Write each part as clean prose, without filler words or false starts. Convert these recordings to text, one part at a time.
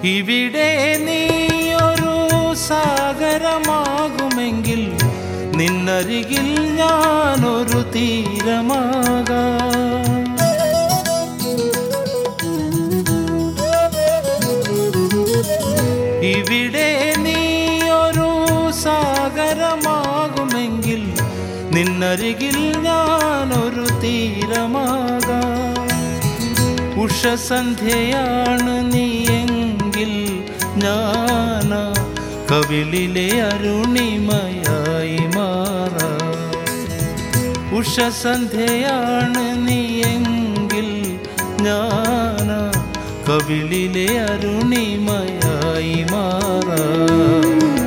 ഇവിടെ നീയൊരു സാഗരമാകുമെങ്കിൽ നിന്നരികിൽ ഞാനൊരു തീരമാകാം. ഇവിടെ നീയൊരു സാഗരമാകുമെങ്കിൽ നിന്നരികിൽ ഞാനൊരു തീരമാകാം. ഉഷസന്ധ്യയാണ് നീയെങ്കിൽ ഞാനാ കവിളിലെ അരുണിമയായി മാറാം. ഉഷസന്ധ്യയാണ് നീയെങ്കിൽ ഞാനാ കവിളിലെ അരുണിമയായി മാറാം.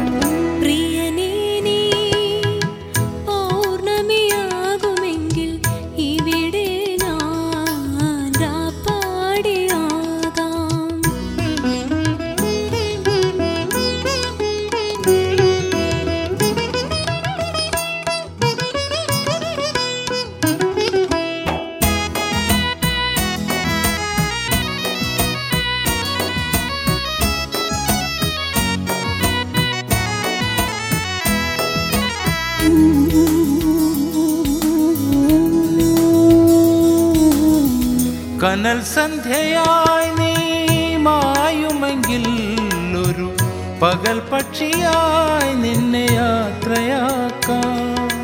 കനൽ സന്ധ്യയായി നീ മായുമെങ്കിൽ ഒരു പകൽ പക്ഷിയായി നിന്നെ യാത്രയാക്കാം.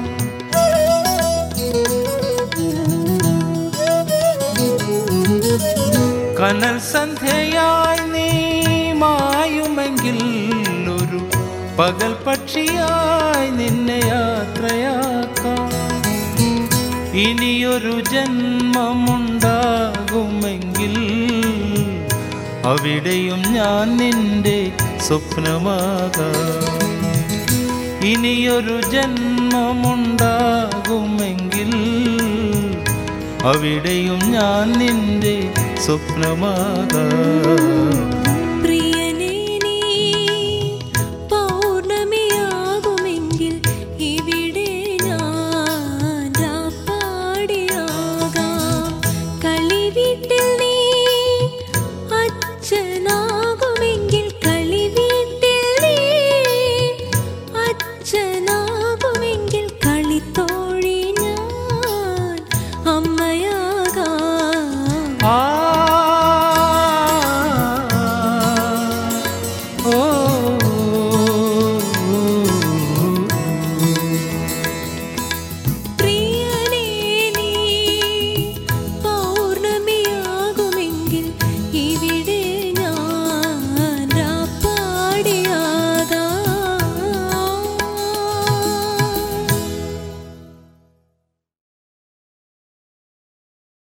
കനൽ സന്ധ്യയായി നീ മായുമെങ്കിൽ ഒരു പകൽ പക്ഷിയായി നിന്നെ യാത്രയാക്കാം. ഇനിയൊരു ജന്മമുണ്ടാകുമെങ്കിൽ അവിടെയും ഞാൻ നിന്റെ സ്വപ്നമാകാം. ഇനിയൊരു ജന്മമുണ്ടാകുമെങ്കിൽ അവിടെയും ഞാൻ നിന്റെ സ്വപ്നമാകാം.